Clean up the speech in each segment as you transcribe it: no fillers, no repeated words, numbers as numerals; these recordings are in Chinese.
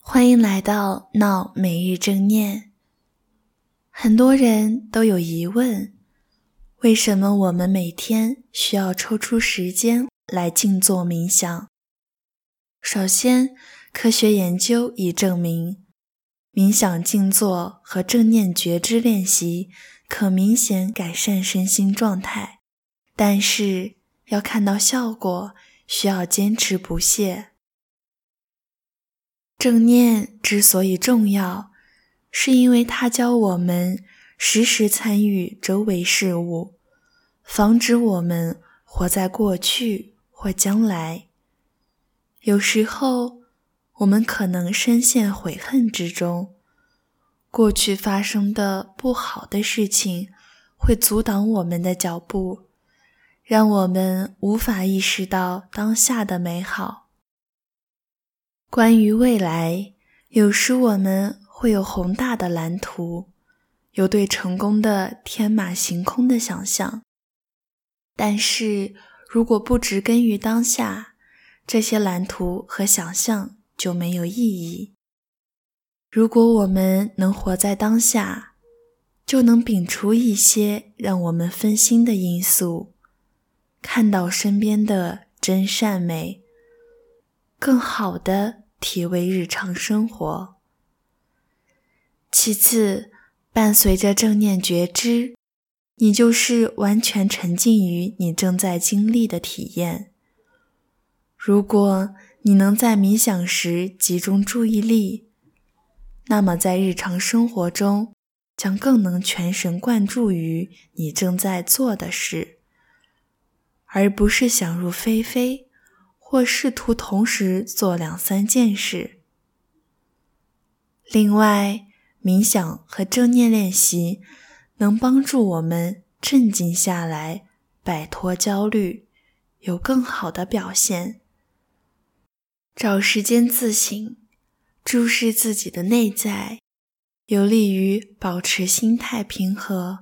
欢迎来到闹每日正念。很多人都有疑问，为什么我们每天需要抽出时间来静坐冥想？首先，科学研究已证明，冥想静坐和正念觉知练习可明显改善身心状态，但是要看到效果，需要坚持不懈。正念之所以重要，是因为它教我们时时参与周围事物，防止我们活在过去或将来。有时候，我们可能深陷悔恨之中，过去发生的不好的事情会阻挡我们的脚步，让我们无法意识到当下的美好。关于未来，有时我们会有宏大的蓝图，有对成功的天马行空的想象。但是，如果不植根于当下，这些蓝图和想象就没有意义。如果我们能活在当下，就能摒除一些让我们分心的因素，看到身边的真善美，更好地体味日常生活。其次，伴随着正念觉知，你就是完全沉浸于你正在经历的体验。如果你能在冥想时集中注意力，那么在日常生活中将更能全神贯注于你正在做的事，而不是想入非非，或试图同时做两三件事。另外，冥想和正念练习能帮助我们镇静下来，摆脱焦虑，有更好的表现。找时间自省，注视自己的内在，有利于保持心态平和。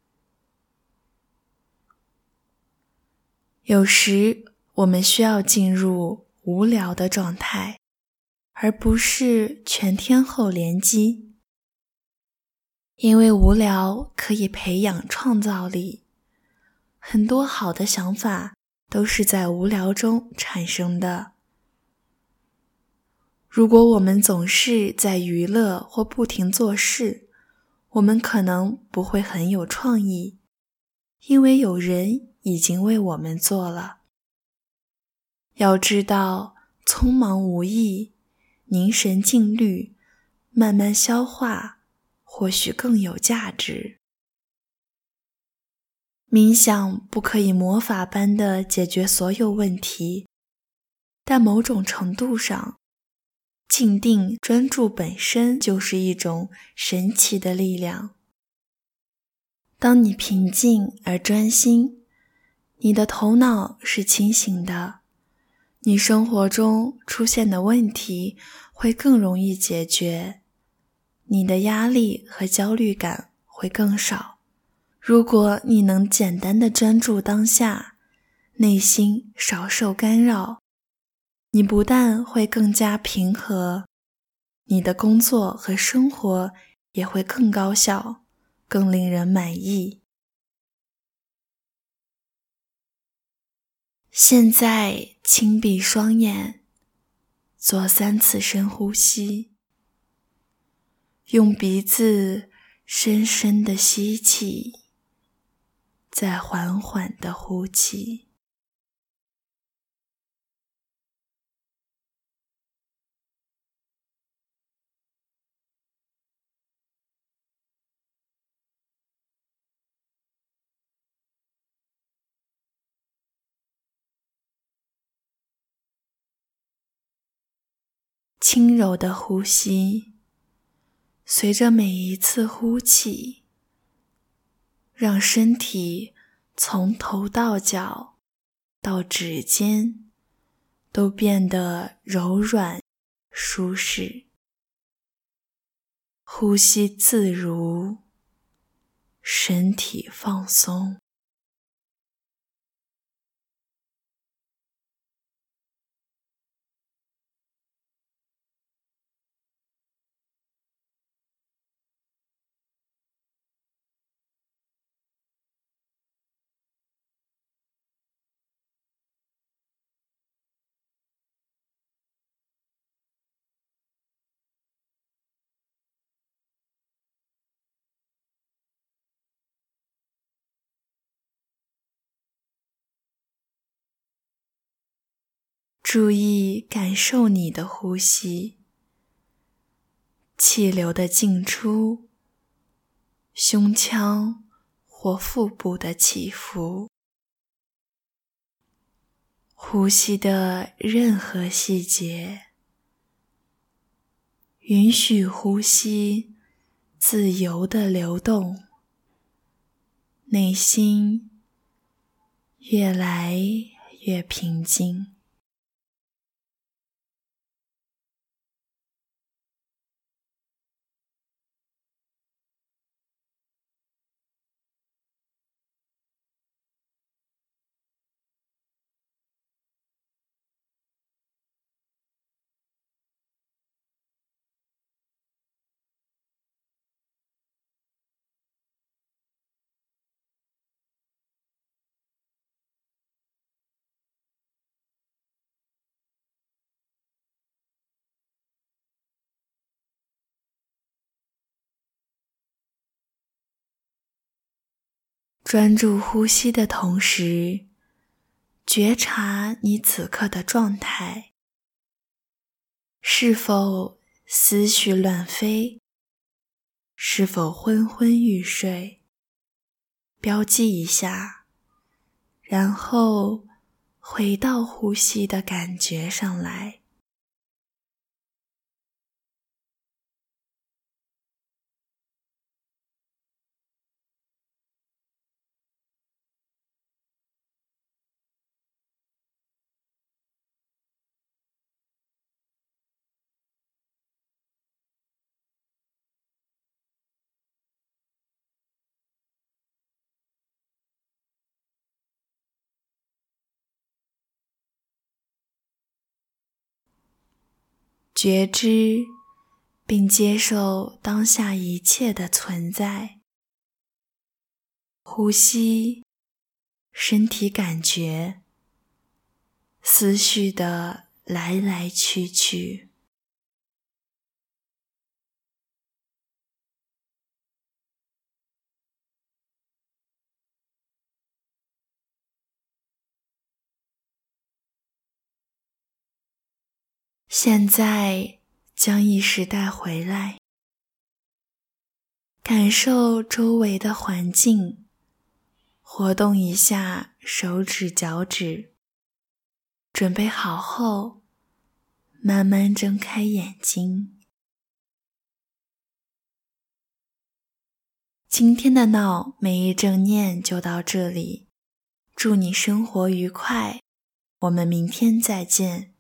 有时我们需要进入无聊的状态，而不是全天候联机。因为无聊可以培养创造力，很多好的想法都是在无聊中产生的。如果我们总是在娱乐或不停做事，我们可能不会很有创意，因为有人已经为我们做了。要知道，匆忙无益，凝神静虑，慢慢消化，或许更有价值。冥想不可以魔法般地解决所有问题，但某种程度上，静定专注本身就是一种神奇的力量。当你平静而专心，你的头脑是清醒的，你生活中出现的问题会更容易解决，你的压力和焦虑感会更少。如果你能简单地专注当下，内心少受干扰，你不但会更加平和，你的工作和生活也会更高效，更令人满意。现在轻闭双眼，做3次深呼吸，用鼻子深深地吸气，再缓缓地呼气。轻柔的呼吸，随着每一次呼气，让身体从头到脚到指尖都变得柔软舒适，呼吸自如，身体放松。 注意感受你的呼吸，气流的进出，胸腔或腹部的起伏，呼吸的任何细节，允许呼吸自由地流动，内心越来越平静。专注呼吸的同时，觉察你此刻的状态，是否思绪乱飞，是否昏昏欲睡，标记一下，然后回到呼吸的感觉上来。觉知并接受当下一切的存在，呼吸，身体感觉，思绪的来来去去。现在将意识带回来，感受周围的环境，活动一下手指脚趾。准备好后，慢慢睁开眼睛。今天的闹每一正念就到这里，祝你生活愉快，我们明天再见。